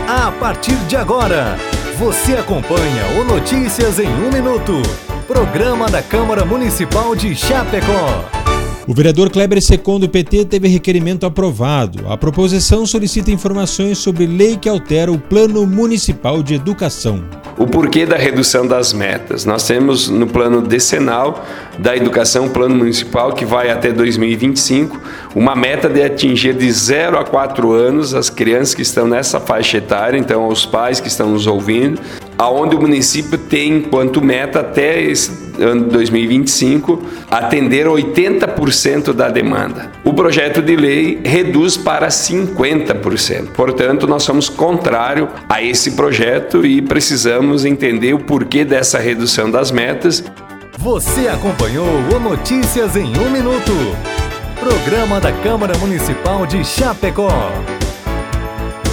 A partir de agora, você acompanha o Notícias em 1 Minuto, programa da Câmara Municipal de Chapecó. O vereador Kleber Secom do PT teve requerimento aprovado. A proposição solicita informações sobre lei que altera o Plano Municipal de Educação. O porquê da redução das metas? Nós temos no plano decenal da educação, plano municipal, que vai até 2025, uma meta de atingir de 0 a 4 anos as crianças que estão nessa faixa etária, então aos pais que estão nos ouvindo, aonde o município tem enquanto meta até esse ano de 2025 atender 80% da demanda. O projeto de lei reduz para 50%. Portanto, nós somos contrários a esse projeto e precisamos entender o porquê dessa redução das metas. Você acompanhou o Notícias em 1 Minuto, programa da Câmara Municipal de Chapecó.